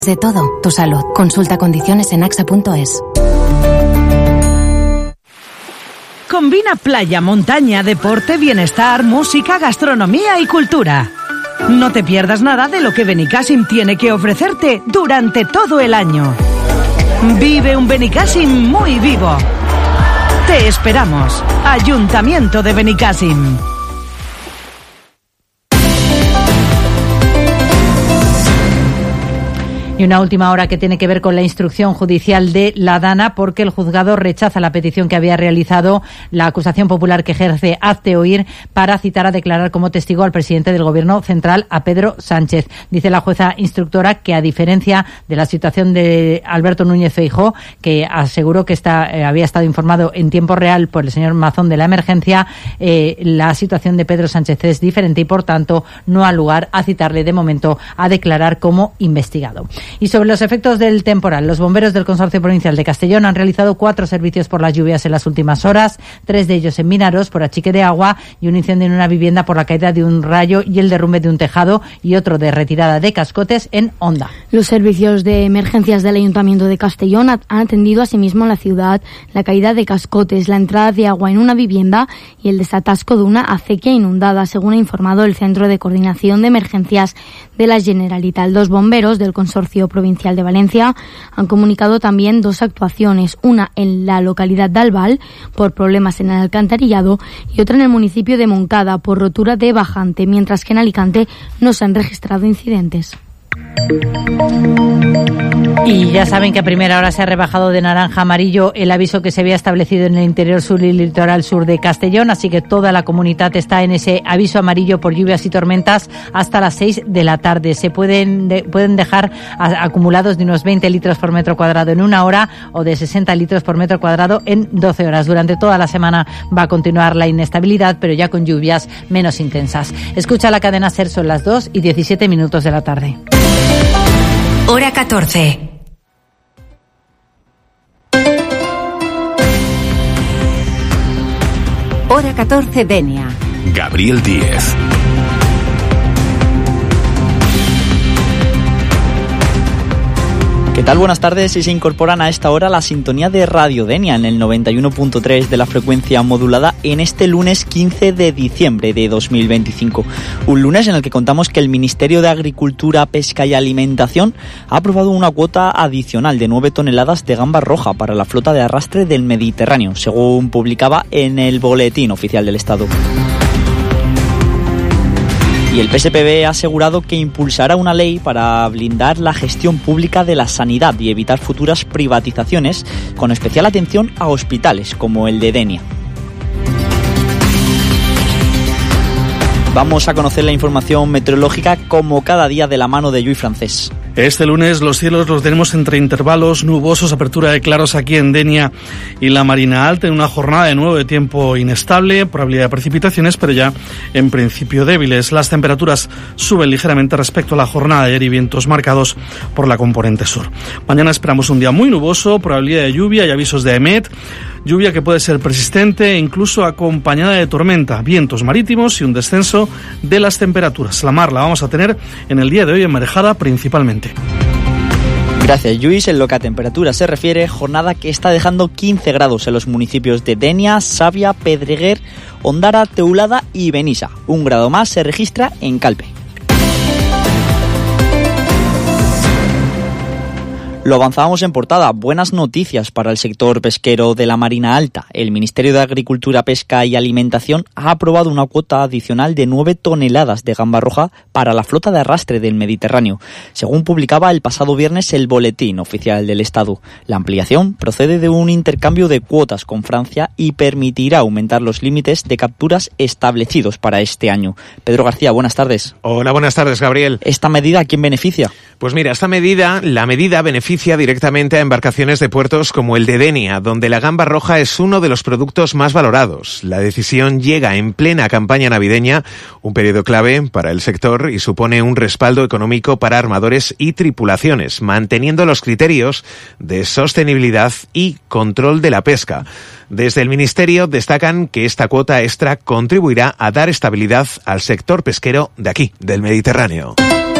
De todo, tu salud. Consulta condiciones en axa.es. Combina playa, montaña, deporte, bienestar, música, gastronomía y cultura. No te pierdas nada de lo que Benicassim tiene que ofrecerte durante todo el año. Vive un Benicassim muy vivo. Te esperamos. Ayuntamiento de Benicassim. Y una última hora que tiene que ver con la instrucción judicial de la Dana, porque el juzgado rechaza la petición que había realizado la acusación popular que ejerce Hazte Oír para citar a declarar como testigo al presidente del Gobierno central, a Pedro Sánchez. Dice la jueza instructora que, a diferencia de la situación de Alberto Núñez Feijóo, que aseguró que había estado informado en tiempo real por el señor Mazón de la emergencia, la situación de Pedro Sánchez es diferente y, por tanto, no ha lugar a citarle de momento a declarar como investigado. Y sobre los efectos del temporal, los bomberos del Consorcio Provincial de Castellón han realizado 4 servicios por las lluvias en las últimas horas, 3 de ellos en Vinaros por achique de agua y un incendio en una vivienda por la caída de un rayo y el derrumbe de un tejado, y otro de retirada de cascotes en Onda. Los servicios de emergencias del Ayuntamiento de Castellón han atendido asimismo en la ciudad la caída de cascotes, la entrada de agua en una vivienda y el desatasco de una acequia inundada, según ha informado el Centro de Coordinación de Emergencias de la Generalitat. Los bomberos del Consorcio Provincial de Valencia han comunicado también 2 actuaciones, una en la localidad de Albal por problemas en el alcantarillado y otra en el municipio de Moncada por rotura de bajante, mientras que en Alicante no se han registrado incidentes. Y ya saben que a primera hora se ha rebajado de naranja a amarillo el aviso que se había establecido en el interior sur y litoral sur de Castellón, así que toda la comunidad está en ese aviso amarillo por lluvias y tormentas hasta las 6 de la tarde. Se pueden dejar acumulados de unos 20 litros por metro cuadrado en una hora o de 60 litros por metro cuadrado en 12 horas. Durante toda la semana va a continuar la inestabilidad, pero ya con lluvias menos intensas. Escucha la cadena SER, son las 2:17 de la tarde. Hora 14. Hora 14, Denia. Gabriel Díez. ¿Qué tal? Buenas tardes. Y se incorporan a esta hora la sintonía de Radio Denia en el 91.3 de la frecuencia modulada en este lunes 15 de diciembre de 2025. Un lunes en el que contamos que el Ministerio de Agricultura, Pesca y Alimentación ha aprobado una cuota adicional de 9 toneladas de gamba roja para la flota de arrastre del Mediterráneo, según publicaba en el Boletín Oficial del Estado. Y el PSPB ha asegurado que impulsará una ley para blindar la gestión pública de la sanidad y evitar futuras privatizaciones, con especial atención a hospitales como el de Denia. Vamos a conocer la información meteorológica como cada día de la mano de Lluís Francés. Este lunes los cielos los tenemos entre intervalos nubosos, apertura de claros aquí en Denia y la Marina Alta, en una jornada de nuevo de tiempo inestable, probabilidad de precipitaciones, pero ya en principio débiles. Las temperaturas suben ligeramente respecto a la jornada de ayer y vientos marcados por la componente sur. Mañana esperamos un día muy nuboso, probabilidad de lluvia y avisos de EMET, lluvia que puede ser persistente e incluso acompañada de tormenta, vientos marítimos y un descenso de las temperaturas. La mar la vamos a tener en el día de hoy en marejada principalmente. Gracias, Lluís. En lo que a temperatura se refiere, jornada que está dejando 15 grados en los municipios de Denia, Savia, Pedreguer, Ondara, Teulada y Benissa. 1 grado más se registra en Calpe. Lo avanzábamos en portada. Buenas noticias para el sector pesquero de la Marina Alta. El Ministerio de Agricultura, Pesca y Alimentación ha aprobado una cuota adicional de 9 toneladas de gamba roja para la flota de arrastre del Mediterráneo, según publicaba el pasado viernes el Boletín Oficial del Estado. La ampliación procede de un intercambio de cuotas con Francia y permitirá aumentar los límites de capturas establecidos para este año. Pedro García, buenas tardes. Hola, buenas tardes, Gabriel. ¿Esta medida a quién beneficia? Pues mira, la medida beneficia directamente a embarcaciones de puertos como el de Denia, donde la gamba roja es uno de los productos más valorados. La decisión llega en plena campaña navideña, un periodo clave para el sector, y supone un respaldo económico para armadores y tripulaciones, manteniendo los criterios de sostenibilidad y control de la pesca. Desde el Ministerio destacan que esta cuota extra contribuirá a dar estabilidad al sector pesquero de aquí, del Mediterráneo.